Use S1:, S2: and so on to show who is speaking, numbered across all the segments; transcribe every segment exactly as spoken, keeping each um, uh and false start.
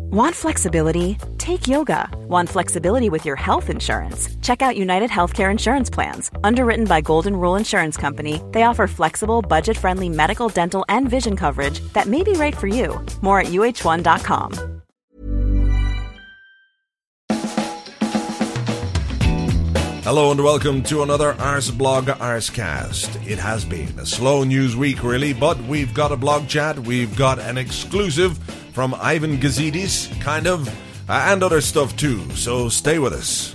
S1: Want flexibility? Take yoga. Want flexibility with your health insurance? Check out United Healthcare Insurance Plans. Underwritten by Golden Rule Insurance Company, they offer flexible, budget-friendly medical, dental, and vision coverage that may be right for you. More at U H one dot com.
S2: Hello and welcome to another Arsblog Arscast. It has been a slow news week really, but we've got a blog chat, we've got an exclusive from Ivan Gazidis, kind of, uh, and other stuff too, so stay with us.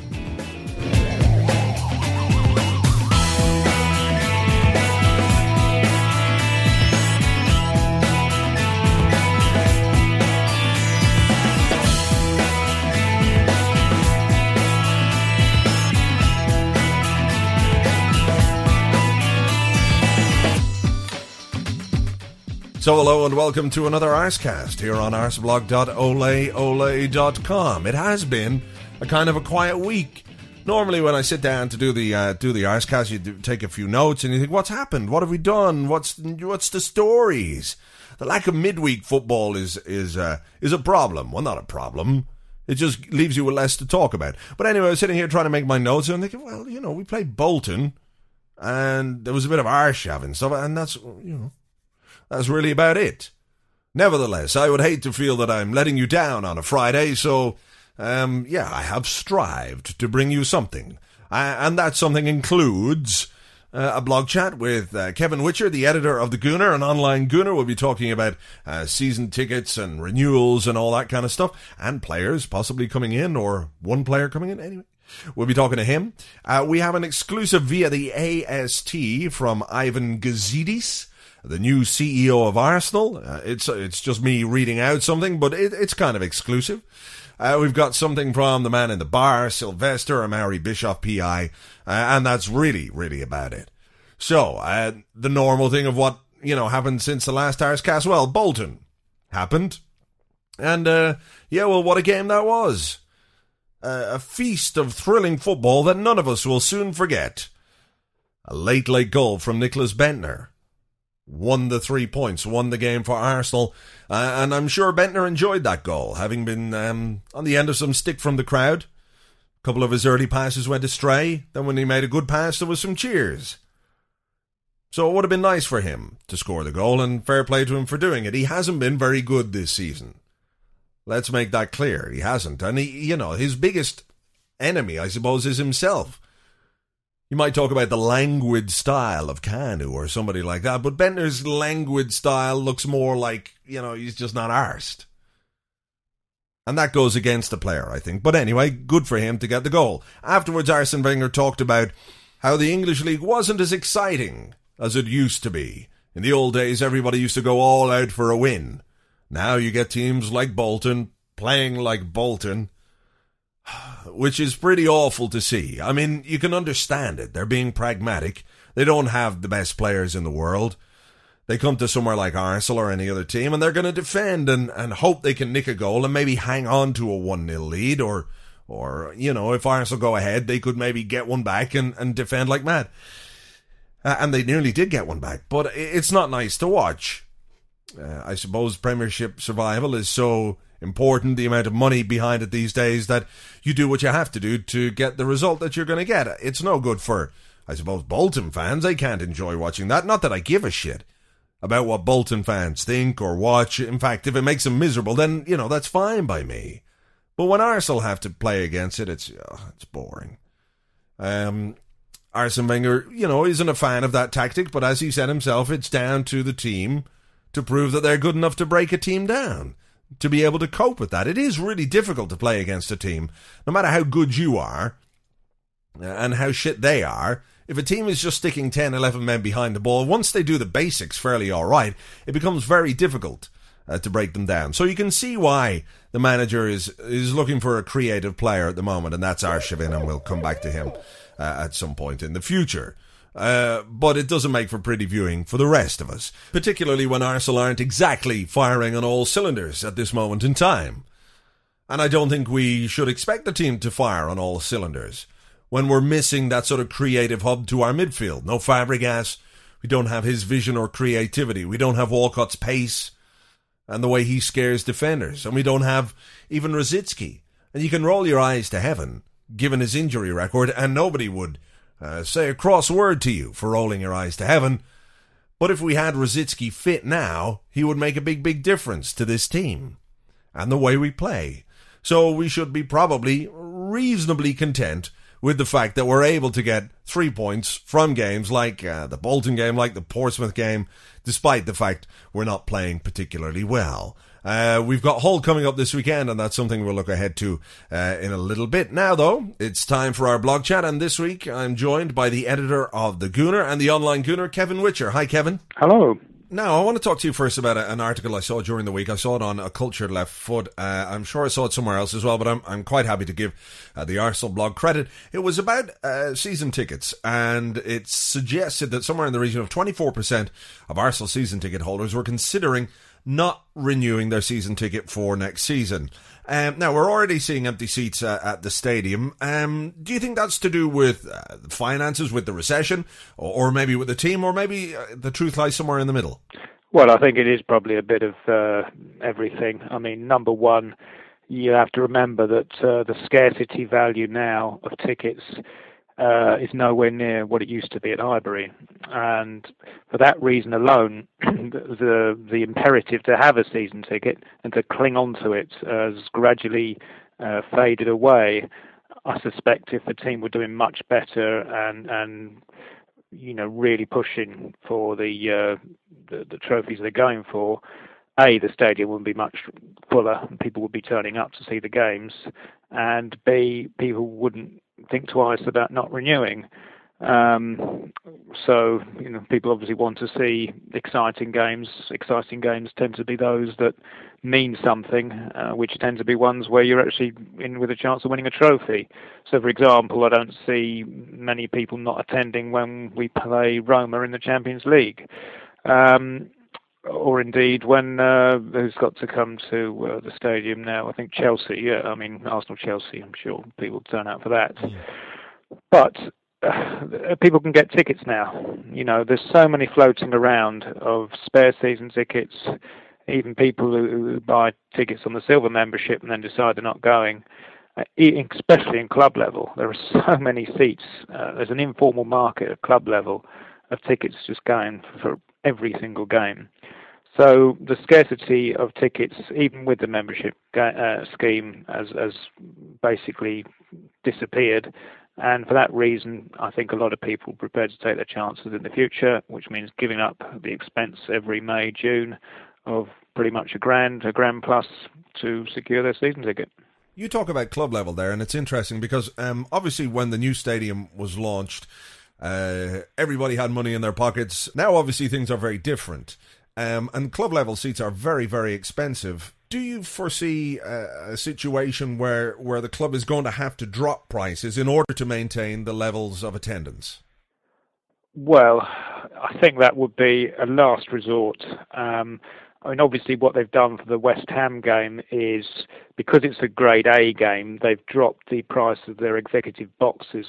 S2: So hello and welcome to another Arscast here on arsblog dot ole ole dot com. It has been a kind of a quiet week. Normally when I sit down to do the uh, do the Arscast, you do take a few notes and you think, what's happened? What have we done? What's what's the stories? The lack of midweek football is is uh, is a problem. Well, not a problem. It just leaves you with less to talk about. But anyway, I was sitting here trying to make my notes and I'm thinking, well, you know, we played Bolton and there was a bit of Arshav and stuff, and that's, you know, that's really about it. Nevertheless, I would hate to feel that I'm letting you down on a Friday, so, um, yeah, I have strived to bring you something. Uh, and that something includes uh, a blog chat with uh, Kevin Witcher, the editor of The Gooner, an online Gooner. We'll be talking about uh, season tickets and renewals and all that kind of stuff, and players possibly coming in, or one player coming in, anyway. We'll be talking to him. Uh, we have an exclusive via the A S T from Ivan Gazidis, the new C E O of Arsenal. Uh, it's it's just me reading out something, but it, it's kind of exclusive. Uh, we've got something from the man in the bar, Sylvester, a Maori Bischoff P I, uh, and that's really, really about it. So, uh, the normal thing of what, you know, happened since the last Arscast. Well, Bolton happened. And, uh, yeah, well, what a game that was. Uh, a feast of thrilling football that none of us will soon forget. A late, late goal from Nicholas Bendtner won the three points, won the game for Arsenal, uh, and I'm sure Bendtner enjoyed that goal, having been um, on the end of some stick from the crowd. A couple of his early passes went astray, then when he made a good pass there was some cheers. So it would have been nice for him to score the goal, and fair play to him for doing it. He hasn't been very good this season. Let's make that clear, he hasn't, and he, you know, his biggest enemy, I suppose, is himself. You might talk about the languid style of Kanu or somebody like that, but Bendtner's languid style looks more like, you know, he's just not arsed. And that goes against the player, I think. But anyway, good for him to get the goal. Afterwards, Arsene Wenger talked about how the English League wasn't as exciting as it used to be. In the old days, everybody used to go all out for a win. Now you get teams like Bolton playing like Bolton, which is pretty awful to see. I mean, you can understand it. They're being pragmatic. They don't have the best players in the world. They come to somewhere like Arsenal or any other team, and they're going to defend and, and hope they can nick a goal and maybe hang on to a one nil lead. Or, or you know, if Arsenal go ahead, they could maybe get one back and, and defend like mad. Uh, and they nearly did get one back. But it's not nice to watch. Uh, I suppose Premiership survival is so important, the amount of money behind it these days, that you do what you have to do to get the result that you're going to get. It's no good for, I suppose, Bolton fans. They can't enjoy watching that. Not that I give a shit about what Bolton fans think or watch. In fact, if it makes them miserable, then, you know, that's fine by me. But when Arsenal have to play against it, it's oh, it's boring. Um, Arsene Wenger, you know, isn't a fan of that tactic, but as he said himself, it's down to the team to prove that they're good enough to break a team down, to be able to cope with that. It is really difficult to play against a team, no matter how good you are and how shit they are. If a team is just sticking ten, eleven men behind the ball, once they do the basics fairly all right, it becomes very difficult uh, to break them down. So you can see why the manager is is looking for a creative player at the moment, and that's Arshavin, and we'll come back to him uh, at some point in the future. Uh, but it doesn't make for pretty viewing for the rest of us, particularly when Arsenal aren't exactly firing on all cylinders at this moment in time. And I don't think we should expect the team to fire on all cylinders when we're missing that sort of creative hub to our midfield. No Fabregas, we don't have his vision or creativity, we don't have Walcott's pace, and the way he scares defenders. And we don't have even Rosicky. And you can roll your eyes to heaven, given his injury record, and nobody would uh, say a cross word to you for rolling your eyes to heaven. But if we had Rosicky fit now, he would make a big, big difference to this team and the way we play. So we should be probably reasonably content with the fact that we're able to get three points from games like uh, the Bolton game, like the Portsmouth game, despite the fact we're not playing particularly well. Uh, we've got Hull coming up this weekend, and that's something we'll look ahead to uh, in a little bit. Now, though, it's time for our blog chat, and this week I'm joined by the editor of The Gooner and the online Gooner, Kevin Witcher. Hi, Kevin.
S3: Hello.
S2: Now, I want to talk to you first about a, an article I saw during the week. I saw it on A Cultured Left Foot. Uh, I'm sure I saw it somewhere else as well, but I'm I'm quite happy to give uh, the Arsenal blog credit. It was about uh, season tickets, and it suggested that somewhere in the region of twenty-four percent of Arsenal season ticket holders were considering not renewing their season ticket for next season. Um, now, we're already seeing empty seats uh, at the stadium. Um, do you think that's to do with uh, finances, with the recession, or, or maybe with the team, or maybe uh, the truth lies somewhere in the middle?
S3: Well, I think it is probably a bit of uh, everything. I mean, number one, you have to remember that uh, the scarcity value now of tickets uh, is nowhere near what it used to be at Highbury. And for that reason alone, the the imperative to have a season ticket and to cling on to it has gradually uh, faded away. I suspect if the team were doing much better and, and you know, really pushing for the, uh, the the trophies they're going for, A, the stadium would be much fuller and people would be turning up to see the games, and B, people wouldn't think twice about not renewing. Um, so, you know, people obviously want to see exciting games. Exciting games tend to be those that mean something, uh, which tend to be ones where you're actually in with a chance of winning a trophy. So, for example, I don't see many people not attending when we play Roma in the Champions League. Um, or indeed when uh, who's got to come to uh, the stadium now? I think Chelsea, yeah, I mean, Arsenal-Chelsea, I'm sure people turn out for that. Yeah. But Uh, people can get tickets now. You know, there's so many floating around of spare season tickets, even people who, who buy tickets on the silver membership and then decide they're not going, uh, especially in club level. There are so many seats. Uh, there's an informal market at club level of tickets just going for every single game. So the scarcity of tickets, even with the membership uh, scheme, has, has basically disappeared. And for that reason, I think a lot of people are prepared to take their chances in the future, which means giving up the expense every May, June of pretty much a grand, a grand plus to secure their season ticket.
S2: You talk about club level there, and it's interesting because um, obviously when the new stadium was launched, uh, everybody had money in their pockets. Now obviously things are very different, um, and club level seats are very, very expensive. Do you foresee a, a situation where, where the club is going to have to drop prices in order to maintain the levels of attendance?
S3: Well, I think that would be a last resort. Um, I mean, obviously what they've done for the West Ham game is, because it's a grade A game, they've dropped the price of their executive boxes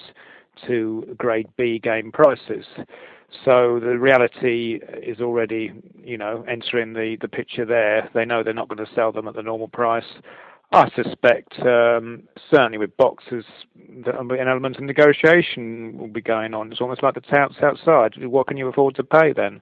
S3: to grade B game prices. So the reality is already, you know, entering the, the picture there. They know they're not going to sell them at the normal price. I suspect, um, certainly with boxes, that an element of negotiation will be going on. It's almost like the touts outside. What can you afford to pay then?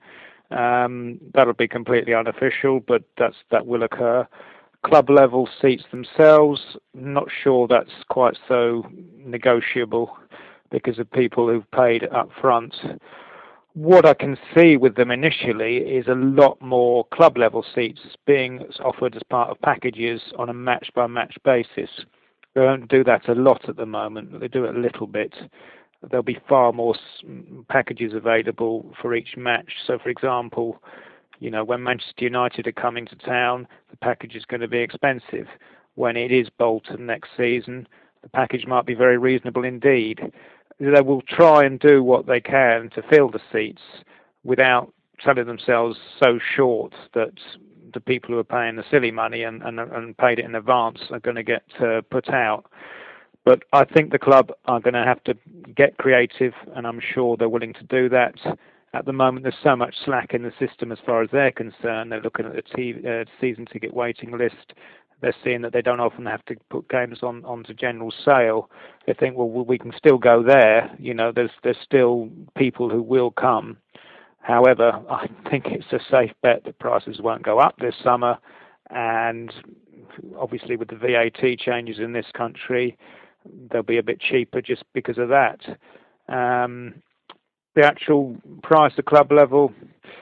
S3: Um, that'll be completely unofficial, but that's that will occur. Club level seats themselves, not sure that's quite so negotiable because of people who've paid up front. What I can see with them initially is a lot more club level seats being offered as part of packages on a match by match basis. They don't do that a lot at the moment, but they do it a little bit. There'll be far more packages available for each match. So, for example, you know, when Manchester United are coming to town, the package is going to be expensive. When it is Bolton next season, the package might be very reasonable indeed. They will try and do what they can to fill the seats without selling themselves so short that the people who are paying the silly money and, and, and paid it in advance are going to get uh, put out. But I think the club are going to have to get creative, and I'm sure they're willing to do that. at the moment there's so much slack in the system as far as they're concerned. They're looking at the t- uh, season ticket waiting list. They're seeing that they don't often have to put games on onto general sale. They think, well, we can still go there. You know, there's there's still people who will come. However, I think it's a safe bet that prices won't go up this summer, and obviously with the V A T changes in this country, they'll be a bit cheaper just because of that. Um, the actual price at club level,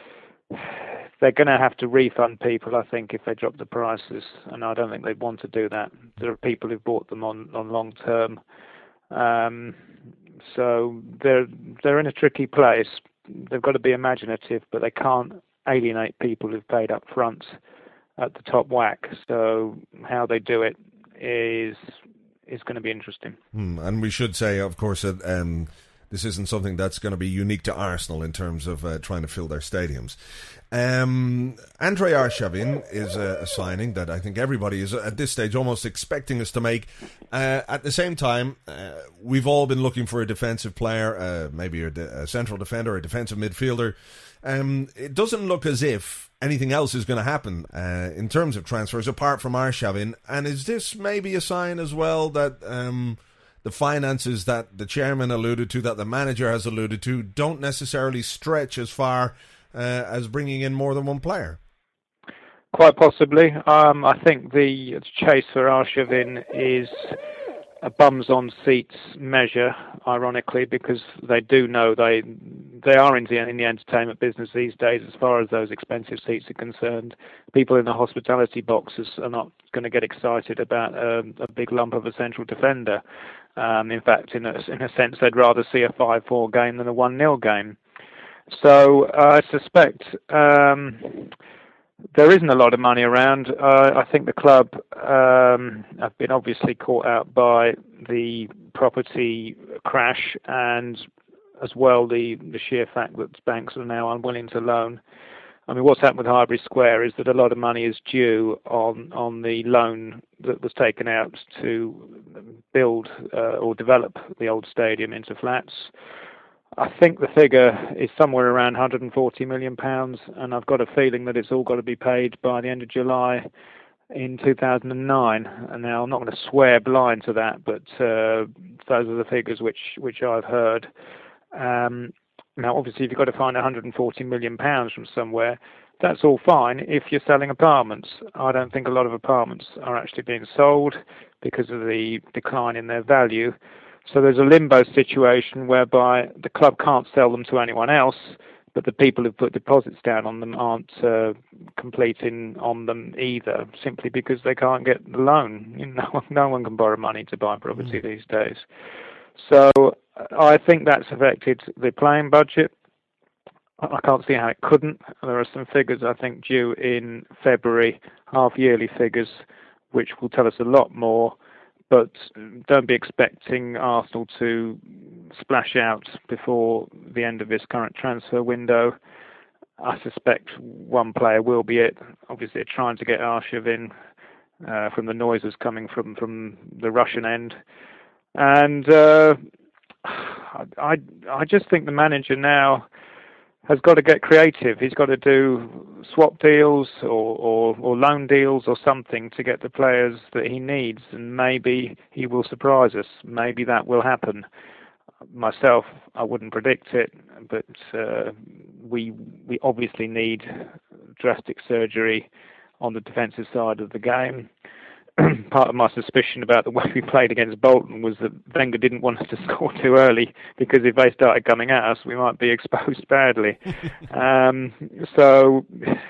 S3: they're going to have to refund people, I think, if they drop the prices, and I don't think they'd want to do that. There are people who've bought them on, on long term. Um, so they're they're in a tricky place. They've got to be imaginative, but they can't alienate people who've paid up front at the top whack. So how they do it is is going to be interesting.
S2: Hmm, and we should say, of course, that um, this isn't something that's going to be unique to Arsenal in terms of uh, trying to fill their stadiums. Um, Andrei Arshavin is a, a signing that I think everybody is at this stage almost expecting us to make. Uh, at the same time, uh, we've all been looking for a defensive player, uh, maybe a, de- a central defender, a defensive midfielder. Um, it doesn't look as if anything else is going to happen uh, in terms of transfers apart from Arshavin. And is this maybe a sign as well that um, the finances that the chairman alluded to, that the manager has alluded to, don't necessarily stretch as far uh, as bringing in more than one player?
S3: Quite possibly. Um, I think the chase for Arshavin is a bums on seats measure, ironically, because they do know they they are in the, in the entertainment business these days as far as those expensive seats are concerned. People in the hospitality boxes are not going to get excited about um, a big lump of a central defender. Um, in fact, in a, in a sense, they'd rather see a five four game than a one nil game. So uh, I suspect um, there isn't a lot of money around. Uh, I think the club um, have been obviously caught out by the property crash and as well the, the sheer fact that banks are now unwilling to loan. I mean, what's happened with Highbury Square is that a lot of money is due on, on the loan that was taken out to build uh, or develop the old stadium into flats. I think the figure is somewhere around one hundred forty million pounds, and I've got a feeling that it's all got to be paid by the end of July in two thousand nine. And now I'm not going to swear blind to that, but uh, those are the figures which, which I've heard. Um, now, obviously, if you've got to find one hundred forty million pounds from somewhere, that's all fine if you're selling apartments. I don't think a lot of apartments are actually being sold because of the decline in their value. So there's a limbo situation whereby the club can't sell them to anyone else, but the people who've put deposits down on them aren't uh, completing on them either, simply because they can't get the loan. You know, no one can borrow money to buy property mm. these days. So I think that's affected the playing budget. I can't see how it couldn't. There are some figures, I think, due in February, half-yearly figures, which will tell us a lot more. But don't be expecting Arsenal to splash out before the end of this current transfer window. I suspect one player will be it. Obviously, they're trying to get Arshavin uh, from the noises coming from, from the Russian end. And uh, I, I just think the manager now has got to get creative. He's got to do swap deals or, or, or loan deals or something to get the players that he needs, and maybe he will surprise us. Maybe that will happen. Myself, I wouldn't predict it, but uh, we we obviously need drastic surgery on the defensive side of the game. Part of my suspicion about the way we played against Bolton was that Wenger didn't want us to score too early, because if they started coming at us, we might be exposed badly. um, so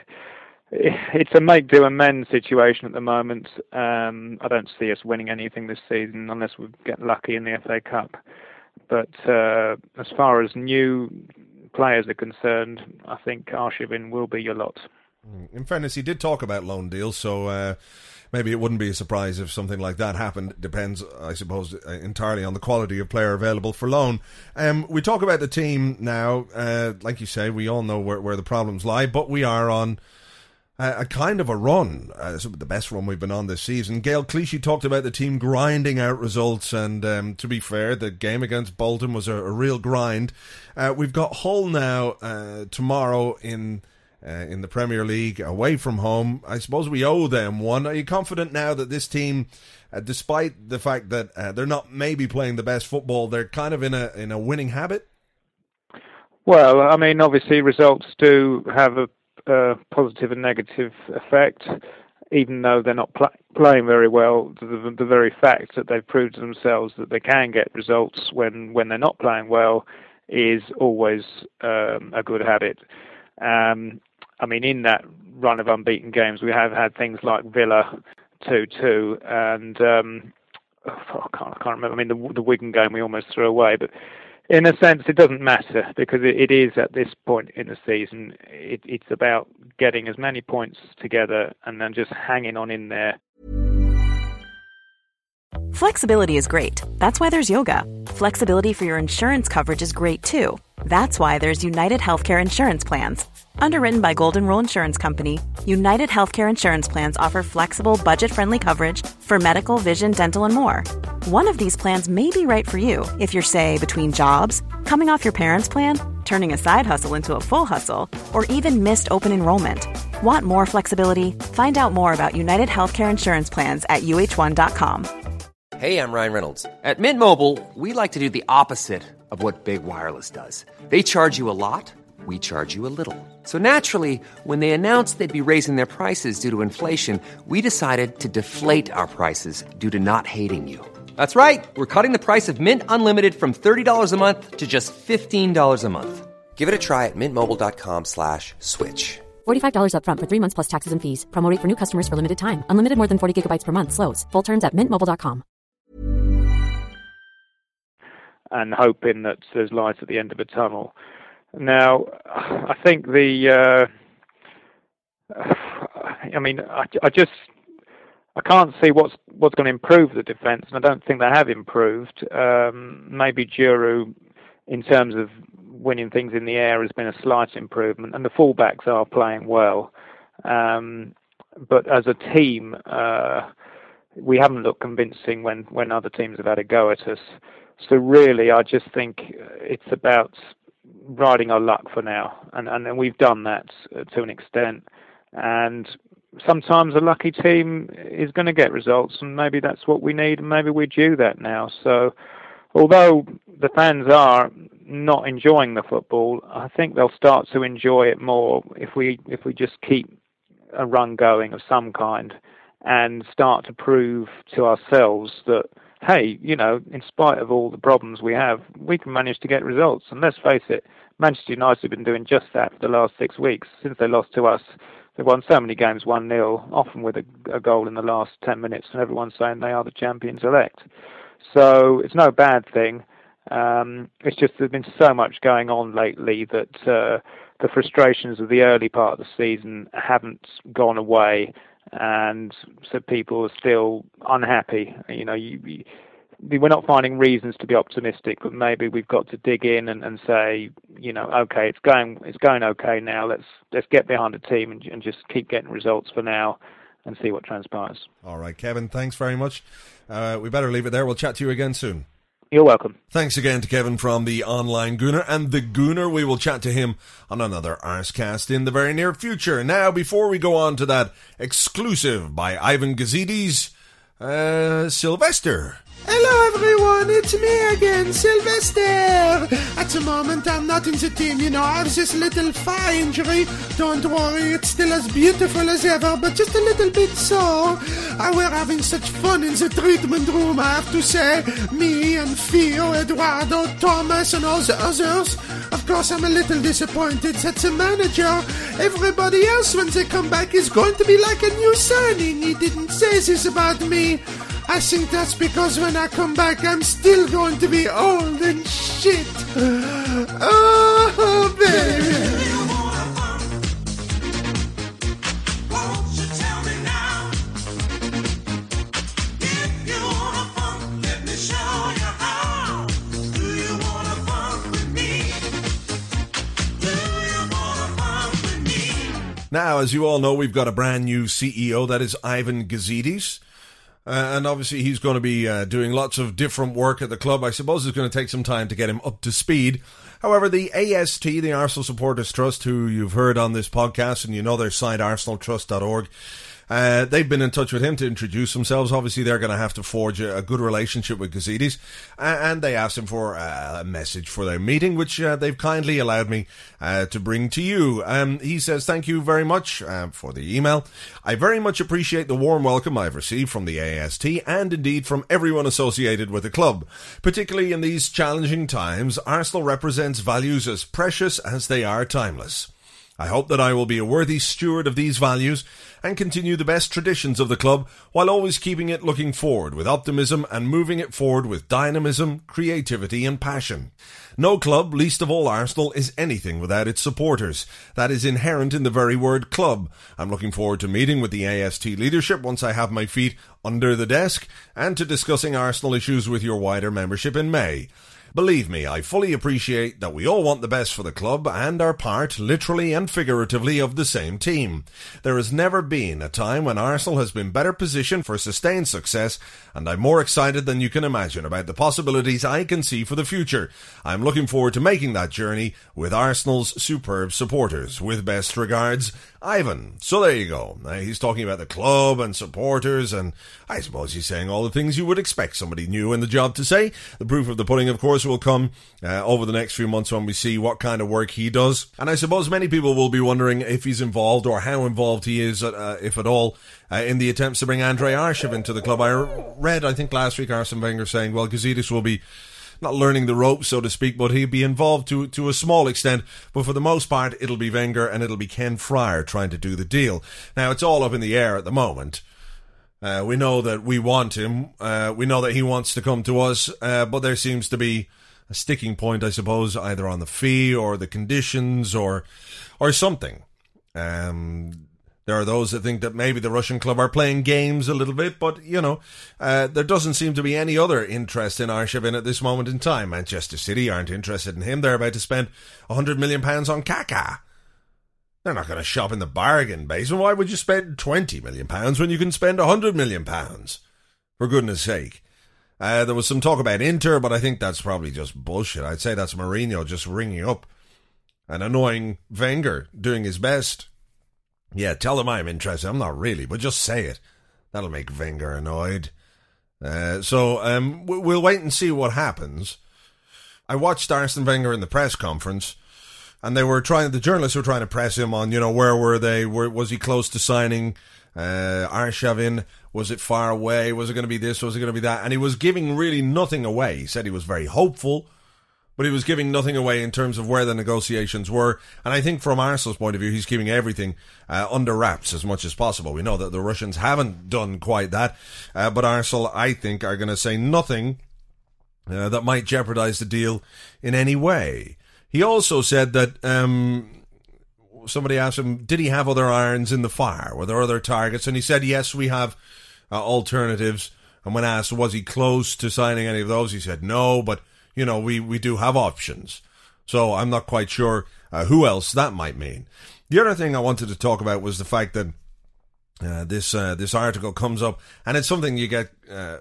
S3: it's a make do and mend situation at the moment. Um, I don't see us winning anything this season unless we get lucky in the F A Cup. But uh, as far as new players are concerned, I think Arshavin will be your lot.
S2: In fairness, he did talk about loan deals, so uh, maybe it wouldn't be a surprise if something like that happened. It depends, I suppose, entirely on the quality of player available for loan. Um, we talk about the team now. Uh, like you say, we all know where, where the problems lie, but we are on a, a kind of a run, uh, the best run we've been on this season. Gail Clichy talked about the team grinding out results, and um, to be fair, the game against Bolton was a, a real grind. Uh, we've got Hull now uh, tomorrow in uh, in the Premier League, away from home. I suppose we owe them one. Are you confident now that this team, uh, despite the fact that uh, they're not maybe playing the best football, they're kind of in a in a winning habit?
S3: Well, I mean, obviously results do have a uh, positive and negative effect, even though they're not pl- playing very well. The, the very fact that they've proved to themselves that they can get results when, when they're not playing well is always um, a good habit. Um, I mean, in that run of unbeaten games, we have had things like Villa two two, and um, oh, I, can't, I can't remember. I mean, the, the Wigan game we almost threw away, but in a sense, it doesn't matter, because it, it is at this point in the season, it, it's about getting as many points together and then just hanging on in there.
S1: Flexibility is great. That's why there's yoga. Flexibility for your insurance coverage is great too. That's why there's United Healthcare Insurance Plans. Underwritten by Golden Rule Insurance Company, United Healthcare Insurance Plans offer flexible, budget-friendly coverage for medical, vision, dental, and more. One of these plans may be right for you if you're, say, between jobs, coming off your parents' plan, turning a side hustle into a full hustle, or even missed open enrollment. Want more flexibility? Find out more about United Healthcare Insurance Plans at U H one dot com.
S4: Hey, I'm Ryan Reynolds. At Mint Mobile, we like to do the opposite of what Big Wireless does. They charge you a lot, we charge you a little. So naturally, when they announced they'd be raising their prices due to inflation, we decided to deflate our prices due to not hating you. That's right. We're cutting the price of Mint Unlimited from thirty dollars a month to just fifteen dollars a month. Give it a try at mintmobile.com slash switch.
S5: forty-five dollars up front for three months plus taxes and fees. Promo rate for new customers for limited time. Unlimited more than forty gigabytes per month. Slows full terms at mint mobile dot com.
S3: And hoping that there's light at the end of a tunnel. Now, I think the, uh, I mean, I, I just, I can't see what's what's going to improve the defence, and I don't think they have improved. Um, maybe Giroud, in terms of winning things in the air, has been a slight improvement, and the fullbacks are playing well. Um, but as a team, uh, we haven't looked convincing when, when other teams have had a go at us. So really, I just think it's about riding our luck for now, and, and, and we've done that to an extent. And sometimes a lucky team is going to get results, and maybe that's what we need, and maybe we're due that now. So although the fans are not enjoying the football, I think they'll start to enjoy it more if we if we just keep a run going of some kind and start to prove to ourselves that, hey, you know, in spite of all the problems we have, we can manage to get results. And let's face it, Manchester United have been doing just that for the last six weeks. Since they lost to us, they've won so many games one nil, often with a, a goal in the last ten minutes, and everyone's saying they are the champions-elect. So it's no bad thing. Um, it's just there's been so much going on lately that uh, the frustrations of the early part of the season haven't gone away, and so people are still unhappy. You know, you, you, we're not finding reasons to be optimistic, but maybe we've got to dig in and, and say, you know, okay, it's going, it's going okay now. Let's let's get behind the team and, and just keep getting results for now, and see what transpires.
S2: All right, Kevin, thanks very much. Uh, we better leave it there. We'll chat to you again soon.
S3: You're welcome.
S2: Thanks again to Kevin from the Online Gooner. And the Gooner, we will chat to him on another Arscast in the very near future. Now, before we go on to that exclusive by Ivan Gazidis, uh, Sylvester.
S6: Hello everyone, it's me again, Sylvester. At the moment I'm not in the team, you know, I have this little thigh injury. Don't worry, it's still as beautiful as ever, but just a little bit sore. I were having such fun in the treatment room, I have to say. Me and Theo, Eduardo, Thomas and all the others. Of course I'm a little disappointed that the manager, everybody else when they come back is going to be like a new signing. He didn't say this about me. I think that's because when I come back, I'm still going to be old and shit. Oh, baby.
S2: Now, as you all know, we've got a brand new C E O, that is Ivan Gazidis. Uh, and obviously he's going to be uh, doing lots of different work at the club. I suppose it's going to take some time to get him up to speed. However, the A S T, the Arsenal Supporters Trust, who you've heard on this podcast, and you know their site, arsenal trust dot org, Uh, they've been in touch with him to introduce themselves. Obviously, they're going to have to forge a, a good relationship with Gazidis, uh, and they asked him for uh, a message for their meeting, which uh, they've kindly allowed me uh, to bring to you. Um, he says, thank you very much uh, for the email. I very much appreciate the warm welcome I've received from the A S T, and indeed from everyone associated with the club. Particularly in these challenging times, Arsenal represents values as precious as they are timeless. I hope that I will be a worthy steward of these values and continue the best traditions of the club while always keeping it looking forward with optimism and moving it forward with dynamism, creativity and passion. No club, least of all Arsenal, is anything without its supporters. That is inherent in the very word club. I'm looking forward to meeting with the A S T leadership once I have my feet under the desk and to discussing Arsenal issues with your wider membership in May. Believe me, I fully appreciate that we all want the best for the club and are part, literally and figuratively, of the same team. There has never been a time when Arsenal has been better positioned for sustained success, and I'm more excited than you can imagine about the possibilities I can see for the future. I'm looking forward to making that journey with Arsenal's superb supporters. With best regards, Ivan. So there you go. Now, he's talking about the club and supporters, and I suppose he's saying all the things you would expect somebody new in the job to say. The proof of the pudding, of course, will come uh, over the next few months when we see what kind of work he does. And I suppose many people will be wondering if he's involved or how involved he is, uh, if at all, uh, in the attempts to bring Andrei Arshavin to the club. I read, I think last week, Arsene Wenger saying, well, Gazidis will be not learning the ropes, so to speak, but he'll be involved to to a small extent. But for the most part, it'll be Wenger and it'll be Ken Fryer trying to do the deal. Now, it's all up in the air at the moment. Uh, we know that we want him. Uh, we know that he wants to come to us. Uh, but there seems to be a sticking point, I suppose, either on the fee or the conditions or or something. Um, there are those that think that maybe the Russian club are playing games a little bit, but, you know, uh, there doesn't seem to be any other interest in Arshavin at this moment in time. Manchester City aren't interested in him. They're about to spend one hundred million pounds on Kaká. They're not going to shop in the bargain basement. Why would you spend twenty million pounds when you can spend one hundred million pounds? For goodness sake. Uh, there was some talk about Inter, but I think that's probably just bullshit. I'd say that's Mourinho just ringing up and annoying Wenger, doing his best. Yeah, tell them I'm interested. I'm not really, but just say it. That'll make Wenger annoyed. Uh, so um, we'll wait and see what happens. I watched Arsene Wenger in the press conference, and they were trying. The journalists were trying to press him on, you know, where were they? Where, was he close to signing uh, Arshavin? Was it far away? Was it going to be this? Was it going to be that? And he was giving really nothing away. He said he was very hopeful, but he was giving nothing away in terms of where the negotiations were. And I think from Arsenal's point of view, he's keeping everything uh, under wraps as much as possible. We know that the Russians haven't done quite that, uh, but Arsenal, I think, are going to say nothing uh, that might jeopardize the deal in any way. He also said that um, somebody asked him, did he have other irons in the fire? Were there other targets? And he said, yes, we have uh, alternatives. And when asked, was he close to signing any of those? He said, no, but, you know, we, we do have options. So I'm not quite sure uh, who else that might mean. The other thing I wanted to talk about was the fact that uh, this uh, this article comes up, and it's something you get uh,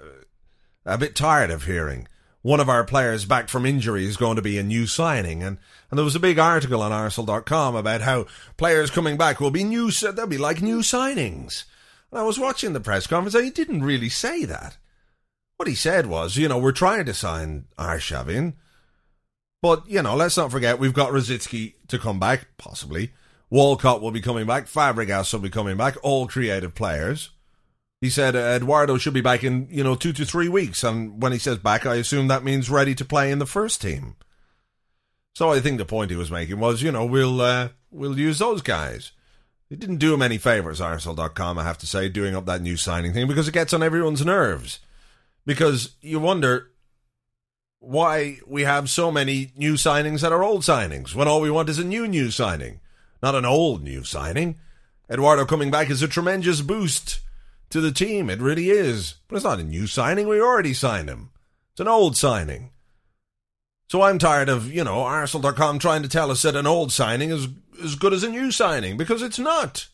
S2: a bit tired of hearing. One of our players back from injury is going to be a new signing. And, and there was a big article on Arsenal dot com about how players coming back will be new, they'll be like new signings. And I was watching the press conference, and he didn't really say that. What he said was, you know, we're trying to sign Arshavin, but, you know, let's not forget, we've got Rosicky to come back, possibly. Walcott will be coming back. Fabregas will be coming back. All creative players. He said uh, Eduardo should be back in, you know, two to three weeks. And when he says back, I assume that means ready to play in the first team. So I think the point he was making was, you know, we'll uh, we'll use those guys. It didn't do him any favours, Arsenal dot com, I have to say, doing up that new signing thing, because it gets on everyone's nerves. Because you wonder why we have so many new signings that are old signings, when all we want is a new new signing, not an old new signing. Eduardo coming back is a tremendous boost to the team. It really is. But it's not a new signing. We already signed him. It's an old signing. So I'm tired of, you know, Arsenal dot com trying to tell us that an old signing is as good as a new signing, because it's not.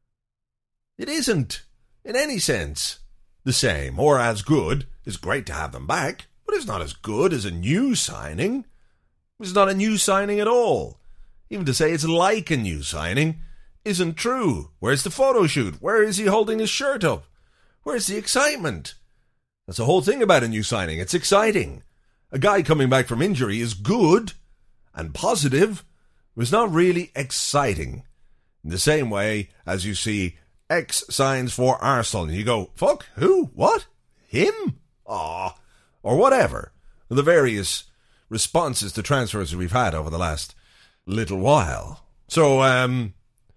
S2: It isn't, in any sense, the same or as good. It's great to have them back, but it's not as good as a new signing. It's not a new signing at all. Even to say it's like a new signing isn't true. Where's the photo shoot? Where is he holding his shirt up? Where's the excitement? That's the whole thing about a new signing. It's exciting. A guy coming back from injury is good and positive. It was not really exciting. In the same way as you see X signs for Arsenal and you go, fuck, who? What? Him? Aw. Or whatever. The various responses to transfers we've had over the last little while. So, um,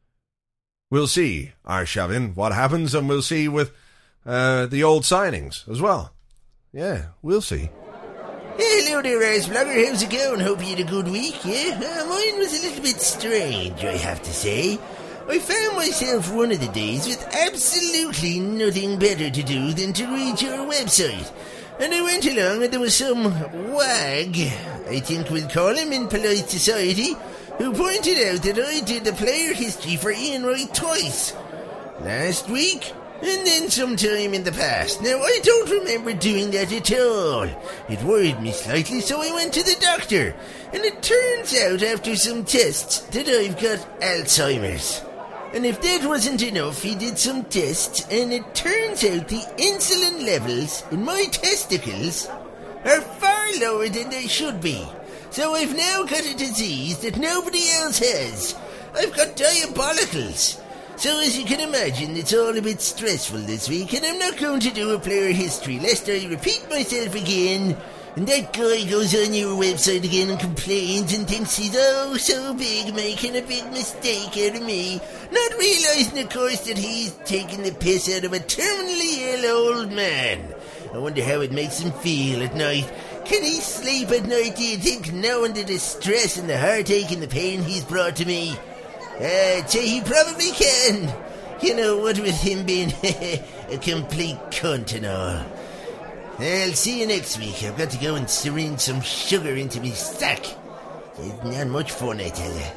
S2: we'll see, Arshavin, what happens, and we'll see with uh, the old signings as well. Yeah, we'll see.
S7: Hello there, Arsblogger. How's it going? Hope you had a good week, yeah? Uh, mine was a little bit strange, I have to say. I found myself one of the days with absolutely nothing better to do than to read your website. And I went along and there was some wag, I think we'll call him in polite society, who pointed out that I did the player history for Ian Wright twice. Last week, and then sometime in the past. Now, I don't remember doing that at all. It worried me slightly, so I went to the doctor. And it turns out, after some tests, that I've got Alzheimer's. And if that wasn't enough, he did some tests, and it turns out the insulin levels in my testicles are far lower than they should be. So I've now got a disease that nobody else has. I've got diabolicals. So as you can imagine, it's all a bit stressful this week, and I'm not going to do a player history, lest I repeat myself again, and that guy goes on your website again and complains and thinks he's oh so big, making a big mistake out of me, not realising, of course, that he's taking the piss out of a terminally ill old man. I wonder how it makes him feel at night. Can he sleep at night, do you think, knowing the distress and the heartache and the pain he's brought to me? I'd say he probably can. You know, what with him being a complete cunt and all. I'll see you next week. I've got to go and syringe some sugar into me sack. It's not much fun, I tell you.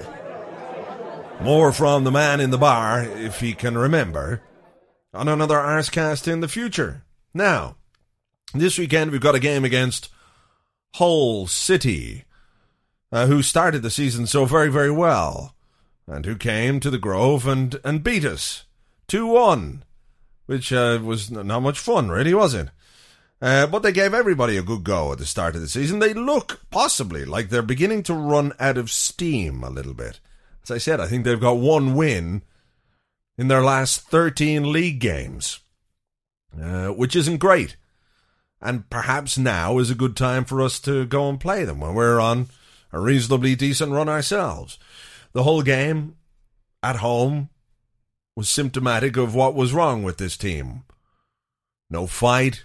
S2: More from the man in the bar, if he can remember, on another Arscast in the future. Now, this weekend we've got a game against Hull City, uh, who started the season so very, very well, and who came to the Grove and, and beat us two one, which uh, was not much fun, really, was it? Uh, but they gave everybody a good go at the start of the season. They look possibly like they're beginning to run out of steam a little bit. As I said, I think they've got one win in their last thirteen league games, uh, which isn't great. And perhaps now is a good time for us to go and play them when we're on a reasonably decent run ourselves. The whole game at home was symptomatic of what was wrong with this team. No fight.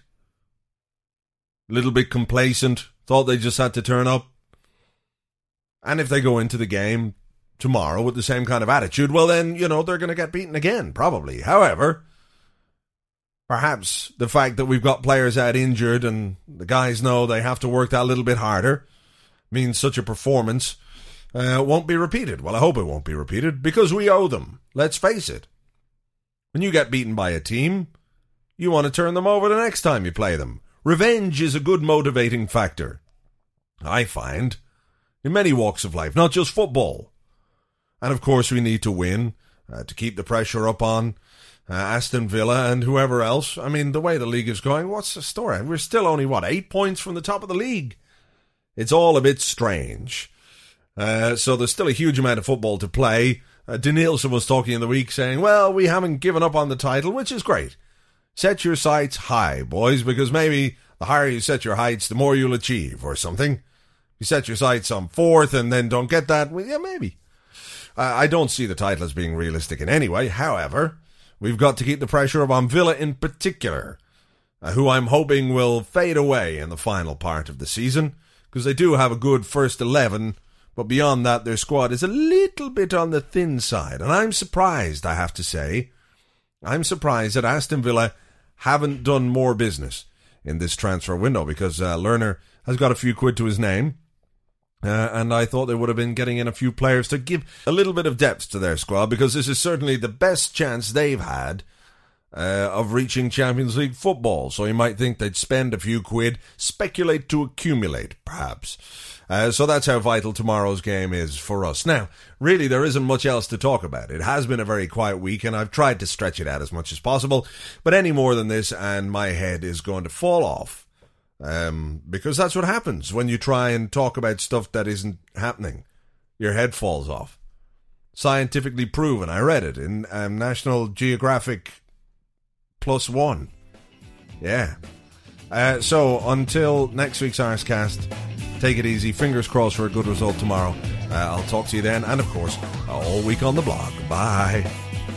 S2: A little bit complacent. Thought they just had to turn up. And if they go into the game tomorrow with the same kind of attitude, well then, you know, they're going to get beaten again, probably. However, perhaps the fact that we've got players out injured and the guys know they have to work that little bit harder means such a performance uh, won't be repeated. Well, I hope it won't be repeated, because we owe them. Let's face it. When you get beaten by a team, you want to turn them over the next time you play them. Revenge is a good motivating factor, I find, in many walks of life, not just football. And of course we need to win uh, to keep the pressure up on uh, Aston Villa and whoever else. I mean, the way the league is going, what's the story? We're still only, what, eight points from the top of the league? It's all a bit strange. Uh, so there's still a huge amount of football to play. Uh, Denilson was talking in the week saying, well, we haven't given up on the title, which is great. Set your sights high, boys, because maybe the higher you set your heights, the more you'll achieve, or something. You set your sights on fourth and then don't get that, well, yeah, maybe. Uh, I don't see the title as being realistic in any way. However, we've got to keep the pressure up on Villa in particular, uh, who I'm hoping will fade away in the final part of the season, because they do have a good first eleven, but beyond that, their squad is a little bit on the thin side. And I'm surprised, I have to say, I'm surprised that Aston Villa haven't done more business in this transfer window, because uh, Lerner has got a few quid to his name. Uh, and I thought they would have been getting in a few players to give a little bit of depth to their squad, because this is certainly the best chance they've had uh, of reaching Champions League football. So you might think they'd spend a few quid, speculate to accumulate, perhaps. Uh, so that's how vital tomorrow's game is for us. Now, really, there isn't much else to talk about. It has been a very quiet week, and I've tried to stretch it out as much as possible. But any more than this, and my head is going to fall off. Um, because that's what happens when you try and talk about stuff that isn't happening. Your head falls off. Scientifically proven. I read it in um, National Geographic Plus One. Yeah. Uh, so, until next week's Arscast, take it easy. Fingers crossed for a good result tomorrow. Uh, I'll talk to you then. And, of course, all week on the blog. Bye.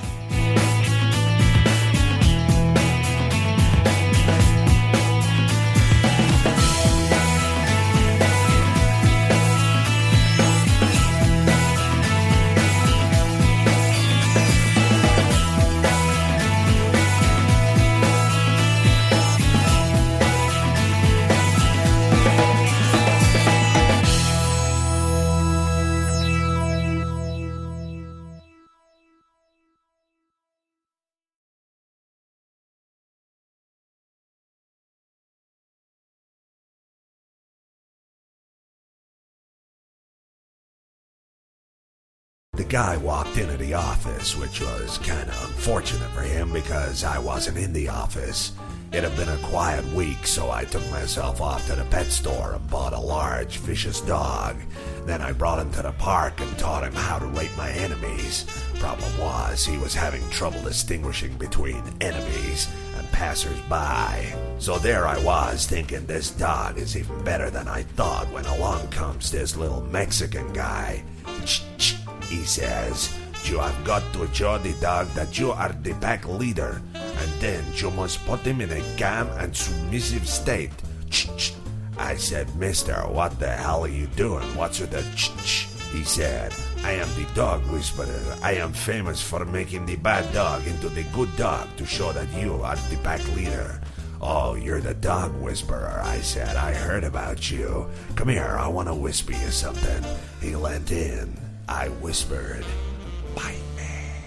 S2: The guy walked into the office, which was kind of unfortunate for him because I wasn't in the office. It had been a quiet week, so I took myself off to the pet store and bought a large, vicious dog. Then I brought him to the park and taught him how to rate my enemies. Problem was, he was having trouble distinguishing between enemies and passers-by. So there I was, thinking this dog is even better than I thought, when along comes this little Mexican guy. Ch-ch. He says, "You have got to show the dog that you are the pack leader, and then you must put him in a calm and submissive state." Ch-ch. I said, "Mister, what the hell are you doing? What's with the ch-ch?" He said, "I am the dog whisperer. I am famous for making the bad dog into the good dog to show that you are the pack leader." "Oh, you're the dog whisperer," I said. "I heard about you. Come here, I want to whisper you something." He leant in. I whispered, "Bite me."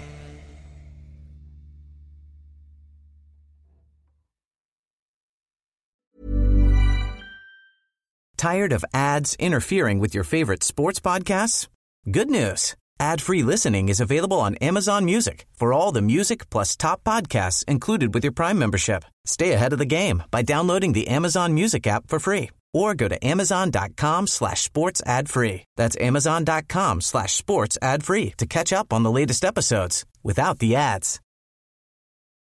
S8: Tired of ads interfering with your favorite sports podcasts? Good news. Ad-free listening is available on Amazon Music for all the music plus top podcasts included with your Prime membership. Stay ahead of the game by downloading the Amazon Music app for free, or go to amazon.com slash sports ad free. That's amazon.com slash sports ad free to catch up on the latest episodes without the ads.